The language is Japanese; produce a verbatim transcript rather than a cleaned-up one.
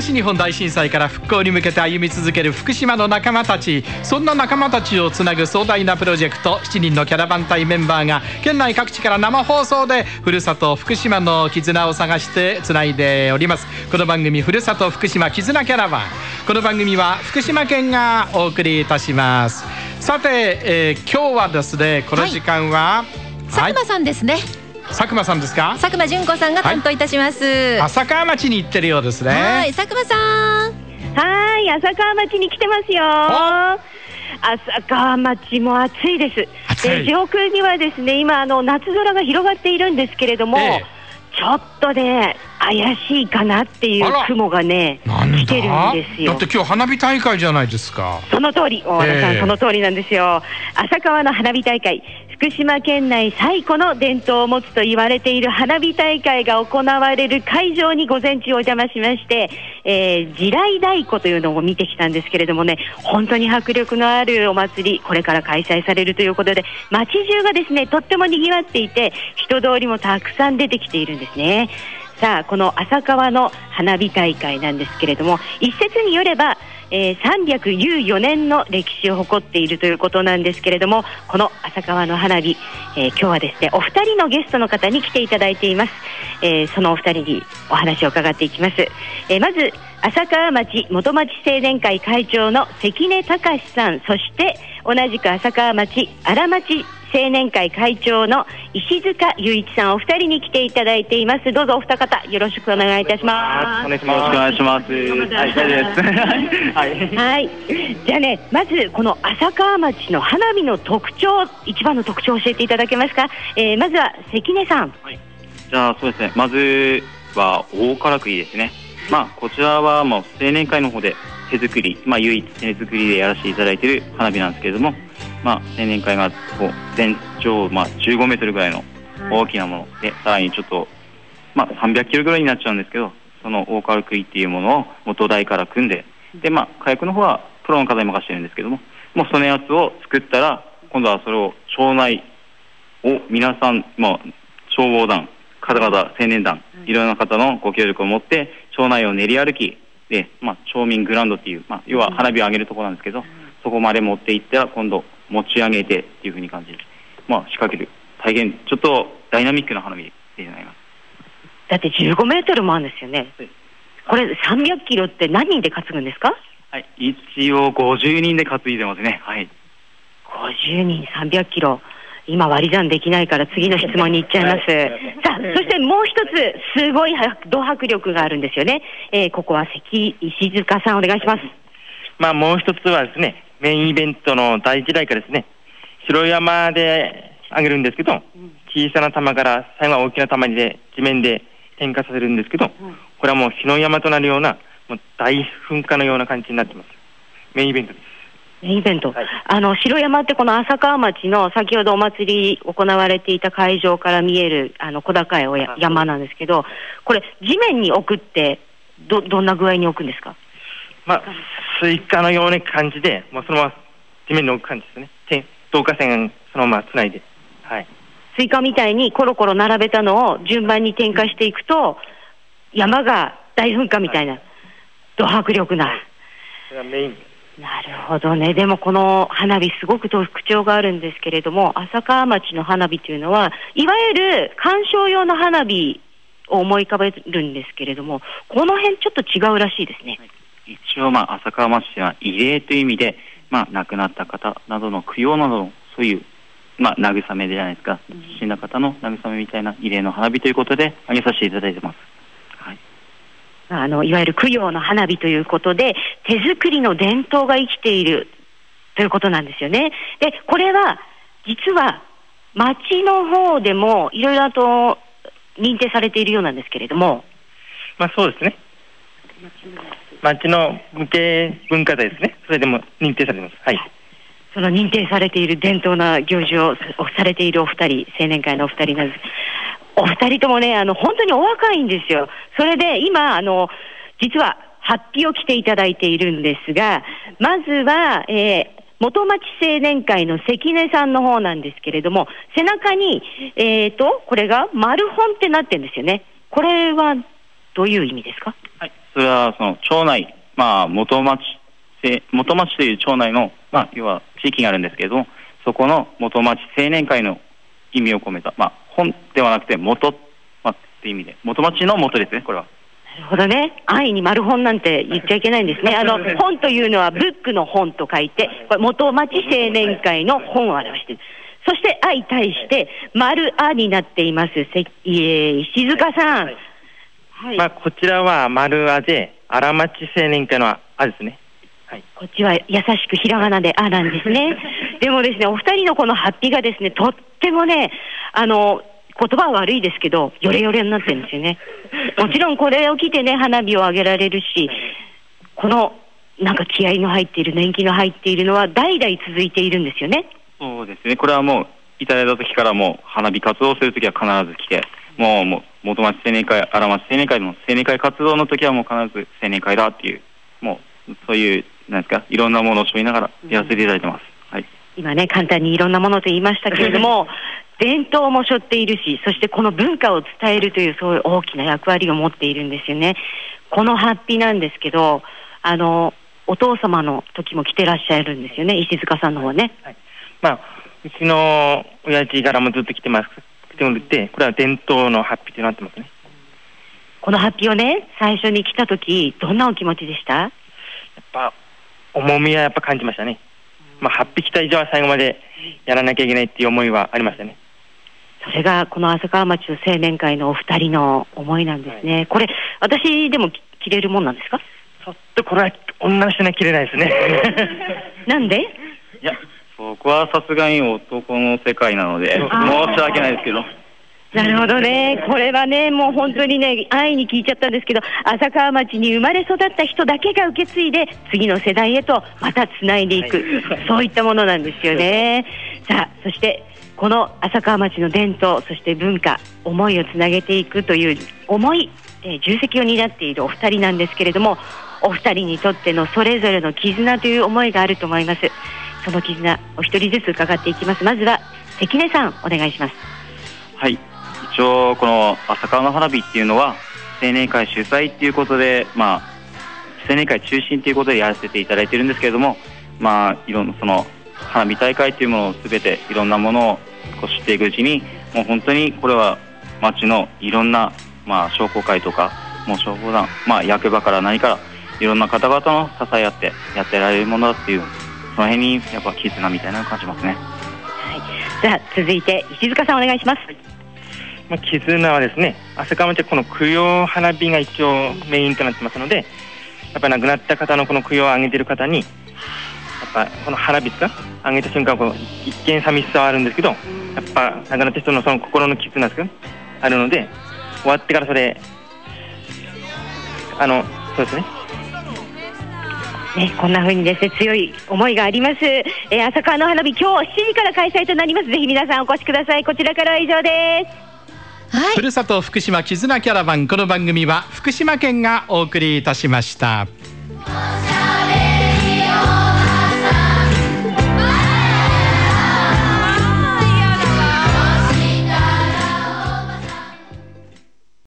東日本大震災から復興に向けて歩み続ける福島の仲間たち、そんな仲間たちをつなぐ壮大なプロジェクト、しちにんのキャラバン隊メンバーが県内各地から生放送でふるさと福島の絆を探してつないでおります。この番組、ふるさと福島絆キャラバン、この番組は福島県がお送りいたします。さて、えー、今日はですね、この時間は、 はい、佐久間さんですね。 佐久間さんですか。 佐久間純子さんが担当いたします、はい、 浅川町に行ってるようですね。 はい、佐久間さん。 はい、浅川町に来てますよ。浅川町も暑いです。で、上空にはですね、今あの夏空が広がっているんですけれども、ええ、ちょっとね怪しいかなっていう雲がね来てるんですよ。 だって今日花火大会じゃないですか。 その通り、大和田さん、えー、その通りなんですよ。浅川の花火大会、福島県内最古の伝統を持つと言われている花火大会が行われる会場に午前中お邪魔しまして、えー、地雷太鼓というのを見てきたんですけれどもね、本当に迫力のあるお祭り、これから開催されるということで、街中がですねとっても賑わっていて、人通りもたくさん出てきているんですね。さあ、この浅川の花火大会なんですけれども、一説によれば、えー、さんびゃくじゅうよねんの歴史を誇っているということなんですけれども、この浅川の花火、えー、今日はですねお二人のゲストの方に来ていただいています。えー、そのお二人にお話を伺っていきます。えー、まず浅川町元町青年会会長の関根隆さん、そして同じく浅川町荒町青年会会長の石塚雄一さん、お二人に来ていただいています。どうぞお二方よろしくお願いいたします。 お願いします。よろしくお願いします。はい、大丈夫です。はい、 はい、じゃあね、まずこの浅川町の花火の特徴、一番の特徴を教えていただけますか。えー、まずは関根さん。 はい、じゃあそうですね、まずは大唐杭ですね。まあこちらはもう青年会の方で手作り、まあ唯一手作りでやらせていただいている花火なんですけれども、まあ青年会がこう全長まあじゅうごメートルぐらいの大きなもので、さらにちょっとまあさんびゃっキロぐらいになっちゃうんですけど、その大唐杭っていうものを元台から組んで、でまあ火薬の方はプロの方に任せてるんですけども、もうそのやつを作ったら、今度はそれを町内を皆さん、まあ消防団、方々、青年団、いろんな方のご協力を持って町内を練り歩きで、まあ、町民グラウンドっていう、まあ、要は花火を上げるところなんですけど、そこまで持っていったら今度持ち上げてっていうふうに感じで、まあ、仕掛ける大変ちょっとダイナミックな花火でございます。 だってじゅうごメートルもあるんですよね。これさんびゃっキロって何人で担ぐんですか。 はい、一応ごじゅうにんで担いでますね。はい、 ごじゅうにんさんびゃっキロ、今割り算できないから次の質問に行っちゃいます。さあ、そしてもう一つすごいド迫力があるんですよね。えー、ここは関石塚さんお願いします。 まあもう一つはですね、メインイベントの第一台からですね、白山で上げるんですけど、小さな玉から最後は大きな玉で地面で点火させるんですけど、これはもう火の山となるようなもう大噴火のような感じになってます。メインイベントです。 イベント、はい、あの白山ってこの浅川町の先ほどお祭り行われていた会場から見えるあの小高いおや山なんですけど、これ地面に置くってどどんな具合に置くんですか。 まあスイカのような感じで、もうそのまま地面に置く感じですね。導火線そのままつないで、はい、 スイカみたいにコロコロ並べたのを順番に点火していくと山が大噴火みたいな、はい、ド迫力な、 それがメイン。 なるほどね。でもこの花火すごく特徴があるんですけれども、浅川町の花火というのはいわゆる観賞用の花火を思い浮かべるんですけれども、この辺ちょっと違うらしいですね。 一応まあ浅川町では慰霊という意味で、まあ、亡くなった方などの供養などのそういう、まあ、慰めじゃないですか、死んだ方の慰めみたいな慰霊の花火ということで挙げさせていただいてます。 あのいわゆる供養の花火ということで手作りの伝統が生きているということなんですよね。でこれは実は町の方でもいろいろと認定されているようなんですけれども、 まあそうですね、町の無形文化財ですね。それでも認定されてます。はい、 その認定されている伝統な行事をされているお二人、青年会のお二人なんです。お二人ともね、あの本当にお若いんですよ。それで今あの実はハッピーを着ていただいているんですが、まずは、えー、元町青年会の関根さんの方なんですけれども、背中に、えーと、これが丸本ってなってるんですよね。これはどういう意味ですか。 はい、 それはその町内、まあ、元町、元町という町内の、まあ、要は地域があるんですけれども、そこの元町青年会の意味を込めた、まあ、本ではなくて元、まあ、っていう意味で、元町の元ですね、これは。 なるほどね。安易に丸本なんて言っちゃいけないんですね。あの、本というのはブックの本と書いて、これ元町青年会の本を表している。そして、相対して、丸あになっています。せ、えー、石塚さん。はいはい、まあ、こちらは丸あで、荒町青年会のあですね。はい。 こっちは優しくひらがなであなんですね。でもですね、お二人のこのハッピーがですね、とってもね、あの、言葉は悪いですけど、ヨレヨレになってるんですよね。もちろんこれを着てね、花火を上げられるし、この、なんか気合の入っている、年季の入っているのは代々続いているんですよね。 そうですね。これはもう、いただいた時からもう、花火活動する時は必ず来て、もう、もう元町青年会、荒町青年会の青年会活動の時はもう必ず青年会だっていう、もう、そういう、なんですか、いろんなものを背負いながらやらせていただいてます。うん、はい。 今ね、簡単にいろんなものと言いましたけれども、伝統も背負っているし、そしてこの文化を伝えるというそういう大きな役割を持っているんですよね。このハッピーなんですけど、あのお父様の時も来てらっしゃるんですよね、石塚さんの方ね。 はい、まあうちの親父からもずっと来てます。来てもらって、これは伝統のハッピーとなってますね。 このハッピーをね、最初に来た時どんなお気持ちでした？やっぱ重みはやっぱ感じましたね。まあハッピー来た以上は最後までやらなきゃいけないっていう思いはありましたね。 それがこの浅川町の青年会のお二人の思いなんですね。はい、これ私でも着れるもんなんですか？ ちょっとこれは女の人には着れないですね。 なんで？ いや、僕はさすがに男の世界なので申し訳ないですけど。 なるほどね。これはね、もう本当にね、安易に聞いちゃったんですけど、浅川町に生まれ育った人だけが受け継いで次の世代へとまたつないでいく、はい、そういったものなんですよね。さあ、そしてこの浅川町の伝統、そして文化、思いをつなげていくという重い、えー、重責を担っているお二人なんですけれども、お二人にとってのそれぞれの絆という思いがあると思います。その絆、お一人ずつ伺っていきます。まずは関根さん、お願いします。 はい、一応この浅川の花火っていうのは青年会主催っていうことで、まあ青年会中心ということでやらせていただいてるんですけれども、まあいろんなその花火大会というものをすべていろんなものをこう知っていくうちに、もう本当にこれは町のいろんな、まあ、商工会とかもう消防団、まあ、役場から何からいろんな方々の支え合ってやってられるものだっていう、その辺にやっぱ絆みたいなのを感じますね。 はい、じゃあ続いて石塚さんお願いします。はい、 まあ、絆はですね、浅川町はこの供養花火が一応メインとなってますので、やっぱ亡くなった方のこの供養をあげている方にやっぱこの花火が上げた瞬間こう一見寂しさはあるんですけど、やっぱ亡くなった人のその心の絆ですけどあるので、終わってからそれあのそうですね。 ね、こんな風にですね、強い思いがあります。えー、浅川の花火今日しちじから開催となります。ぜひ皆さんお越しください。こちらからは以上です。 はい、 ふるさと福島絆キャラバン、この番組は福島県がお送りいたしました。